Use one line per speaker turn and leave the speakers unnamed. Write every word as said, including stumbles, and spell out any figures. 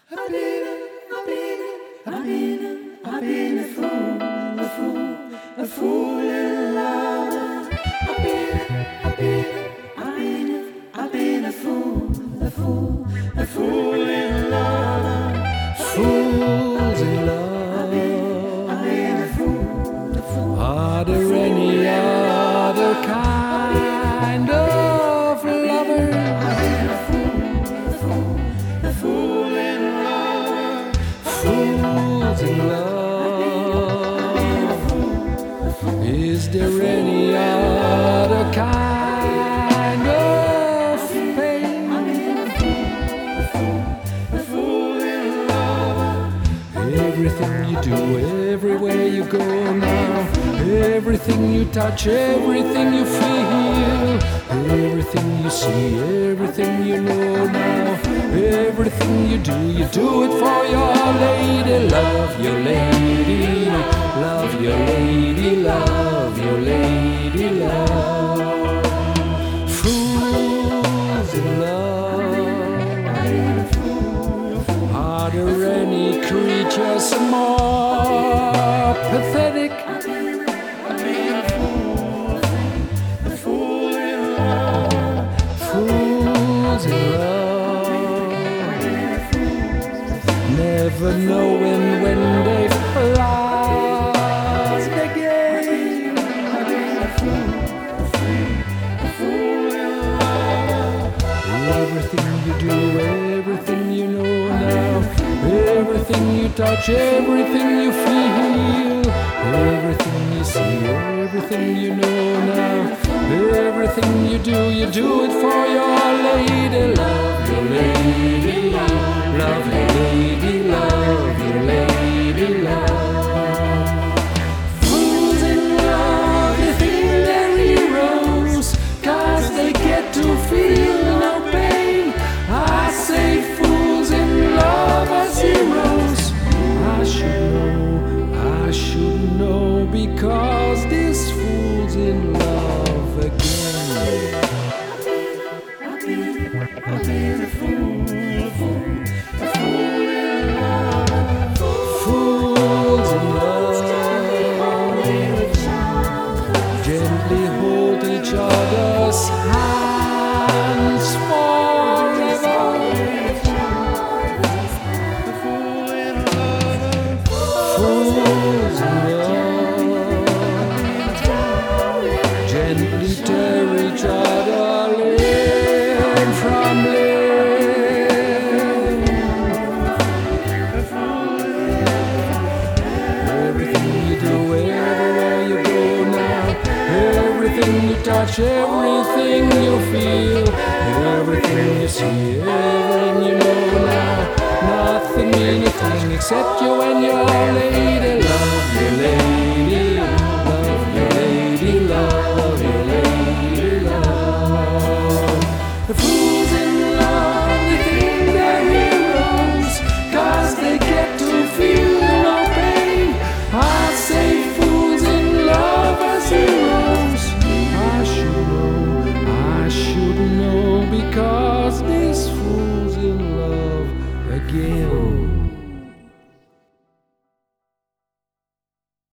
I've been, I've been, I've been, I've been a fool, a fool, a fool in love. I've been, I've been, I've been, I've been a fool, a fool, a fool in love.
Fools in love.
I've been a fool, a fool.
Are there any other kind of lover?
I've been a fool, a fool, a fool in love.
Fools in love. Is there any other kind of pain?
A fool in love.
Everything you do, everywhere you go now, everything you touch, everything you feel, everything you see, everything you know now, everything you do, you do it for your lady. Love your lady, love your lady, love your lady, love. Fools in love. Are there any creatures more pathetic?
A fool in love.
Fools in love. Never knowing when they've lost again.
A fool in love.
Everything you do, everything you know now, everything you touch, everything you feel, everything you see, everything you know now, everything you do, you do it for your lady. Love your lady, love your lady, love your lady, love. Fools in love, they think they're heroes, 'cause they get to feel no pain. I say fools in love as heroes. I should know, I should know, because this fool's in love again.
I've been, I've been a fool, a fool, a fool in love.
Fools in love, gently hold each other's hands forever.
A fool in love.
Fools in love, gently tear each other limb from limb.
A fool in love.
Everything you do, everywhere you go now, everything you touch, everything you feel, everything you see, everything you know now, nothing mean a thing except you and your lady.